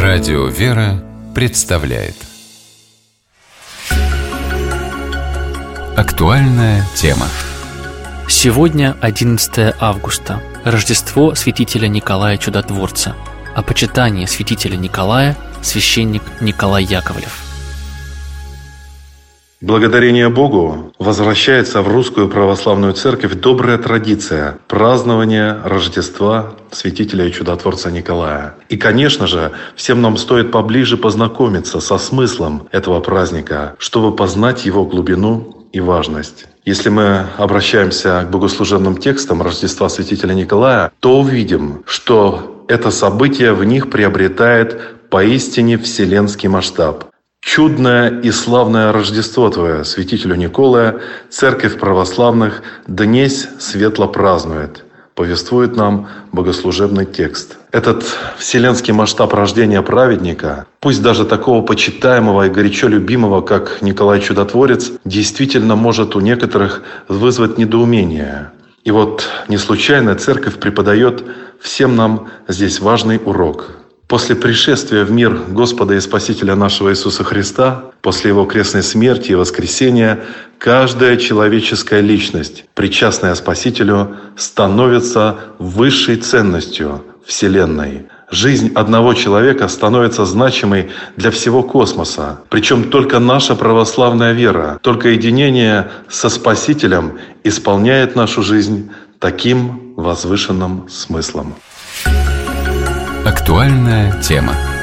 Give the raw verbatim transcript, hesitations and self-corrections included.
Радио «Вера» представляет актуальная тема. Сегодня одиннадцатое августа, Рождество святителя Николая Чудотворца. О почитании святителя Николая священник Николай Яковлев. Благодарение Богу возвращается в Русскую Православную Церковь добрая традиция празднования Рождества святителя и чудотворца Николая. И, конечно же, всем нам стоит поближе познакомиться со смыслом этого праздника, чтобы познать его глубину и важность. Если мы обращаемся к богослужебным текстам Рождества святителя Николая, то увидим, что это событие в них приобретает поистине вселенский масштаб. Чудное и славное Рождество Твое, святителю Николая, Церковь православных днесь светло празднует, повествует нам богослужебный текст. Этот вселенский масштаб рождения праведника, пусть даже такого почитаемого и горячо любимого, как Николай Чудотворец, действительно может у некоторых вызвать недоумение. И вот не случайно Церковь преподает всем нам здесь важный урок. После пришествия в мир Господа и Спасителя нашего Иисуса Христа, после Его крестной смерти и воскресения, каждая человеческая личность, причастная Спасителю, становится высшей ценностью Вселенной. Жизнь одного человека становится значимой для всего космоса. Причем только наша православная вера, только единение со Спасителем исполняет нашу жизнь таким возвышенным смыслом. Актуальная тема.